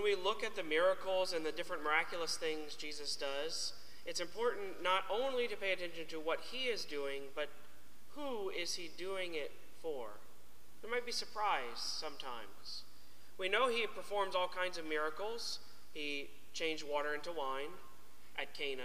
when we look at the miracles and the different miraculous things Jesus does, it's important not only to pay attention to what he is doing, but who is he doing it for? We might be surprised sometimes. We know he performs all kinds of miracles. He changed water into wine at Cana.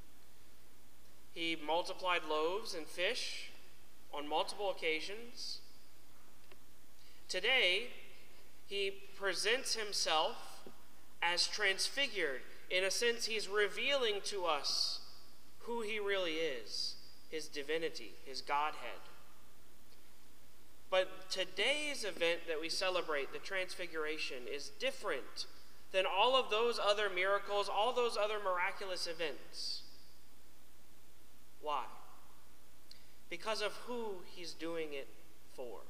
He multiplied loaves and fish on multiple occasions. Today, he presents himself as transfigured. In a sense, he's revealing to us who he really is, his divinity, his Godhead. But today's event that we celebrate, the Transfiguration, is different than all of those other miracles, all those other miraculous events. Why? Because of who he's doing it for.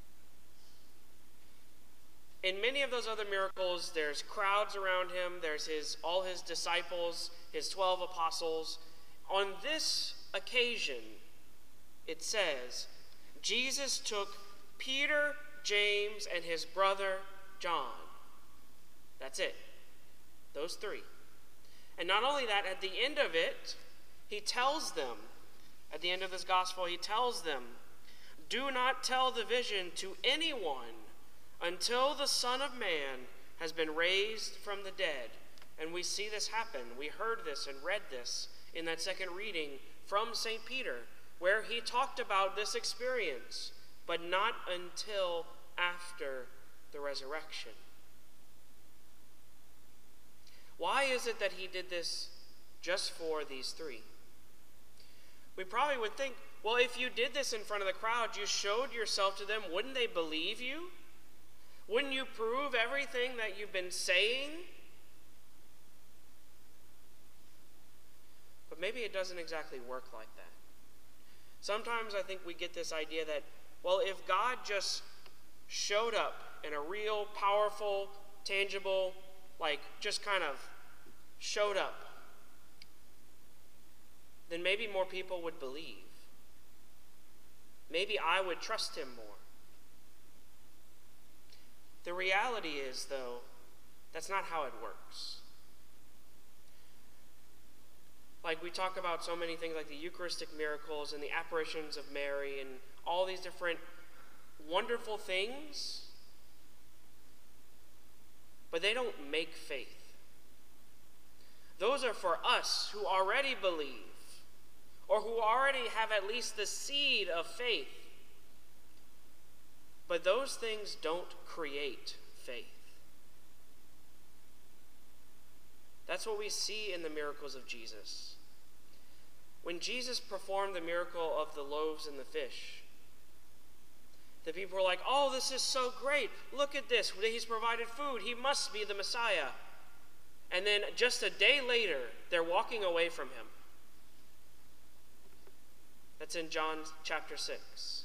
In many of those other miracles, there's crowds around him, there's all his disciples, his 12 apostles. On this occasion, it says, Jesus took Peter, James, and his brother John. That's it. Those three. And not only that, at the end of it, he tells them, at the end of this gospel, he tells them, do not tell the vision to anyone until the Son of Man has been raised from the dead. And we see this happen. We heard this and read this in that second reading from St. Peter, where he talked about this experience, but not until after the resurrection. Why is it that he did this just for these three? We probably would think, well, if you did this in front of the crowd, you showed yourself to them, wouldn't they believe you? Wouldn't you prove everything that you've been saying? But maybe it doesn't exactly work like that. Sometimes I think we get this idea that, well, if God just showed up in a real, powerful, tangible, just kind of showed up, then maybe more people would believe. Maybe I would trust him more. The reality is, though, that's not how it works. We talk about so many things like the Eucharistic miracles and the apparitions of Mary and all these different wonderful things, but they don't make faith. Those are for us who already believe, or who already have at least the seed of faith. But those things don't create faith. That's what we see in the miracles of Jesus. When Jesus performed the miracle of the loaves and the fish, the people were like, oh, this is so great. Look at this. He's provided food. He must be the Messiah. And then just a day later, they're walking away from him. That's in John chapter 6.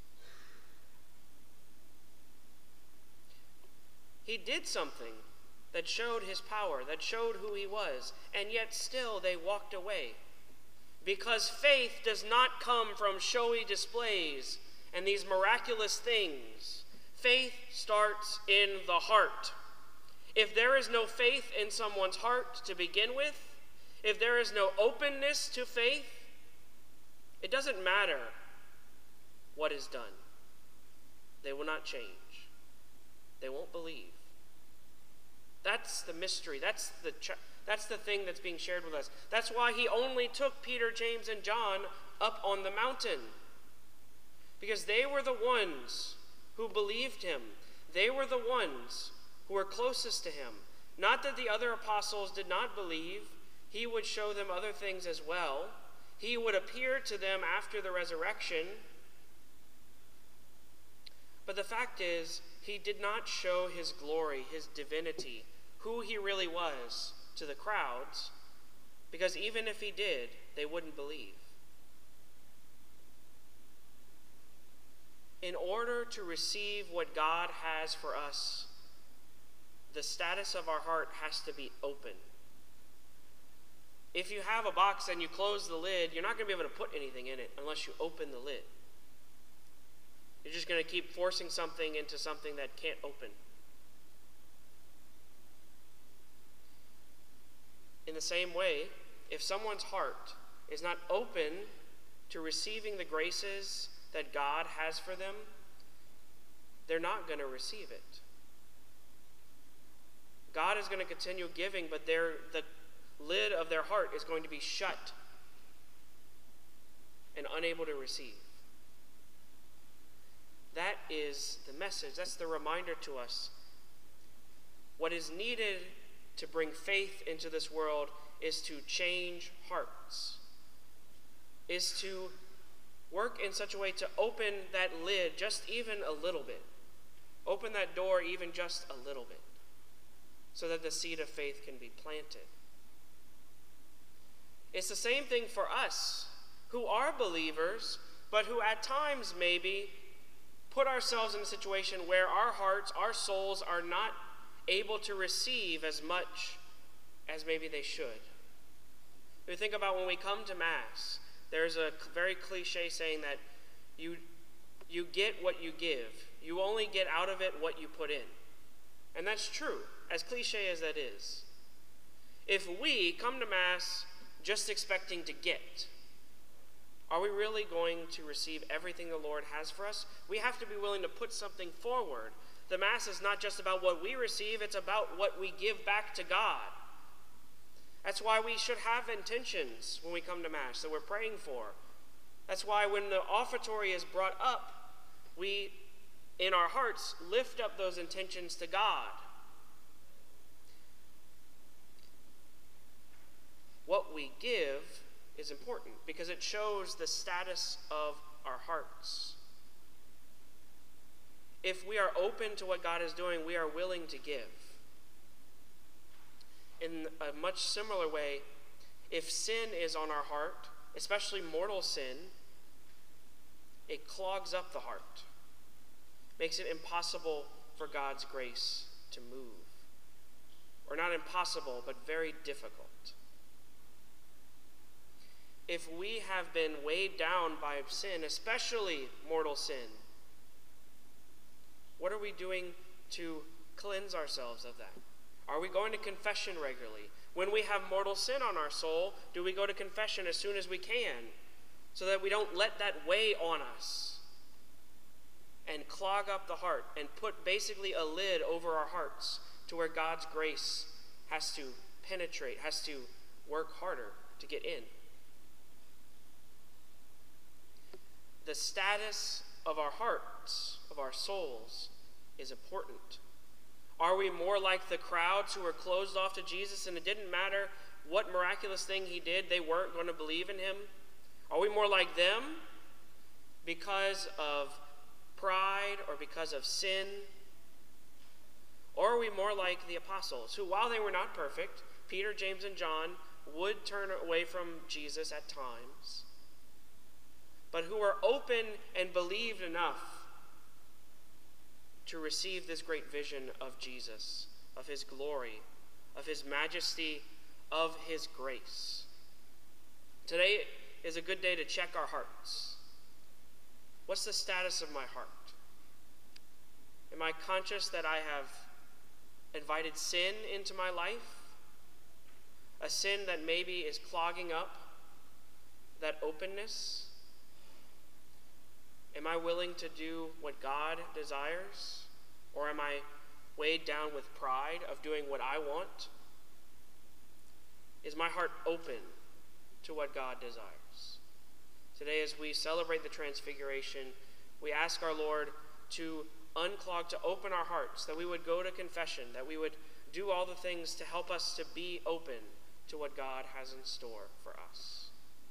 He did something that showed his power, that showed who he was, and yet still they walked away. Because faith does not come from showy displays and these miraculous things. Faith starts in the heart. If there is no faith in someone's heart to begin with, if there is no openness to faith, it doesn't matter what is done. They will not change. They won't believe. That's the mystery. That's the thing that's being shared with us. That's why he only took Peter, James, and John up on the mountain. Because they were the ones who believed him. They were the ones who were closest to him. Not that the other apostles did not believe. He would show them other things as well. He would appear to them after the resurrection. But the fact is, he did not show his glory, his divinity, who he really was to the crowds, because even if he did, they wouldn't believe. In order to receive what God has for us, the status of our heart has to be open. If you have a box and you close the lid, you're not going to be able to put anything in it unless you open the lid. You're just going to keep forcing something into something that can't open. In the same way, if someone's heart is not open to receiving the graces that God has for them, they're not going to receive it. God is going to continue giving, but the lid of their heart is going to be shut and unable to receive. That is the message. That's the reminder to us. What is needed to bring faith into this world is to change hearts, is to work in such a way to open that lid just even a little bit. Open that door even just a little bit, so that the seed of faith can be planted. It's the same thing for us who are believers, but who at times maybe put ourselves in a situation where our hearts, our souls are not able to receive as much as maybe they should. We think about when we come to Mass, there's a very cliche saying that you get what you give. You only get out of it what you put in. And that's true, as cliche as that is. If we come to Mass just expecting to get, are we really going to receive everything the Lord has for us? We have to be willing to put something forward. The Mass is not just about what we receive, it's about what we give back to God. That's why we should have intentions when we come to Mass that we're praying for. That's why when the offertory is brought up, we, in our hearts, lift up those intentions to God. What we give is important because it shows the status of our hearts. If we are open to what God is doing, we are willing to give. In a much similar way, if sin is on our heart, especially mortal sin, it clogs up the heart, makes it impossible for God's grace to move. Or not impossible, but very difficult. If we have been weighed down by sin, especially mortal sin, what are we doing to cleanse ourselves of that? Are we going to confession regularly? When we have mortal sin on our soul, do we go to confession as soon as we can so that we don't let that weigh on us and clog up the heart and put basically a lid over our hearts to where God's grace has to penetrate, has to work harder to get in? The status of our hearts, of our souls, is important. Are we more like the crowds who were closed off to Jesus and it didn't matter what miraculous thing he did, they weren't going to believe in him? Are we more like them because of pride or because of sin? Or are we more like the apostles who, while they were not perfect, Peter, James, and John, would turn away from Jesus at times, but who were open and believed enough to receive this great vision of Jesus, of his glory, of his majesty, of his grace? Today is a good day to check our hearts. What's the status of my heart? Am I conscious that I have invited sin into my life? A sin that maybe is clogging up that openness? Am I willing to do what God desires? Or am I weighed down with pride of doing what I want? Is my heart open to what God desires? Today, as we celebrate the Transfiguration, we ask our Lord to unclog, to open our hearts, that we would go to confession, that we would do all the things to help us to be open to what God has in store for us.